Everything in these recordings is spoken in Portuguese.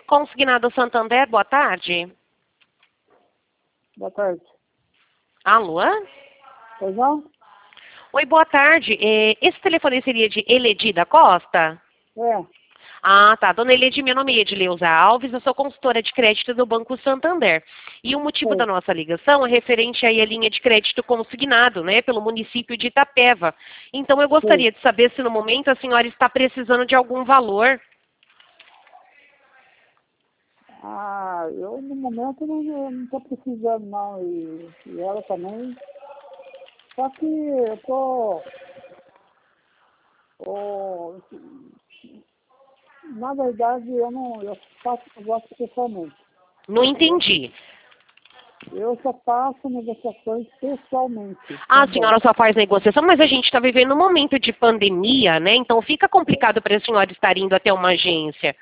Consignado Santander, boa tarde. Boa tarde. Alô? Pois não? Oi, boa tarde. Esse telefone seria de Eledi da Costa? É. Ah, tá. Dona Eledi, meu nome é Edileuza Alves, eu sou consultora de crédito do Banco Santander. E o motivo Sei. da nossa ligação é referente aí à linha de crédito consignado, né, pelo município de Itapeva. Então, eu gostaria de saber se no momento a senhora está precisando de algum valor. Ah, eu no momento não estou precisando não. E ela também. Só que eu tô, na verdade, eu faço negócio pessoalmente. Não entendi. Eu só faço negociações pessoalmente. Ah, a senhora só faz negociação, mas a gente está vivendo um momento de pandemia, né? Então fica complicado para a senhora estar indo até uma agência.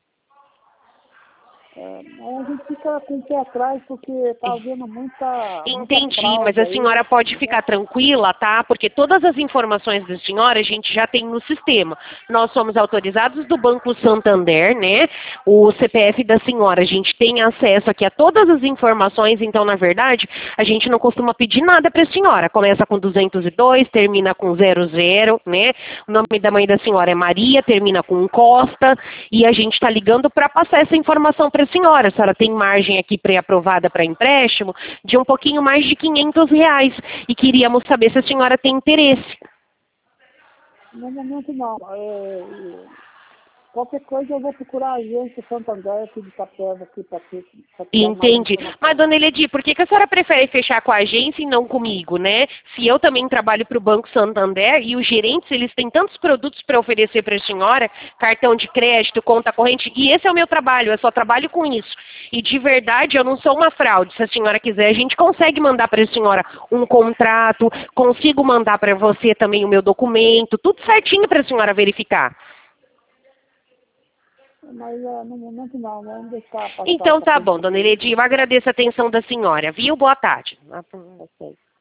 Mas a gente fica com o pé atrás porque está havendo muita Entendi, mas fraude a aí. senhora pode ficar tranquila, tá? Porque todas as informações da senhora a gente já tem no sistema. Nós somos autorizados do Banco Santander, né? O CPF da senhora, a gente tem acesso aqui a todas as informações, então, na verdade, a gente não costuma pedir nada para a senhora. Começa com 202, termina com 00, né? O nome da mãe da senhora é Maria, termina com Costa, e a gente está ligando para passar essa informação para a senhora. A senhora tem margem aqui pré-aprovada para empréstimo de um pouquinho mais de R$ 500 e queríamos saber se a senhora tem interesse. No momento não. Qualquer coisa eu vou procurar a agência Santander aqui de Itapeva aqui para ter mais Entendi. informação. Mas, dona Eledi, por que a senhora prefere fechar com a agência e não comigo, né? Se eu também trabalho para o Banco Santander e os gerentes, eles têm tantos produtos para oferecer para a senhora, cartão de crédito, conta corrente, e esse é o meu trabalho, eu só trabalho com isso. E de verdade, eu não sou uma fraude. Se a senhora quiser, a gente consegue mandar para a senhora um contrato, consigo mandar para você também o meu documento, tudo certinho para a senhora verificar. Mas no momento não, vamos deixar passar Então essa tá bom, dona pandemia. Eledi, eu agradeço a atenção da senhora, viu? Boa tarde. Ok.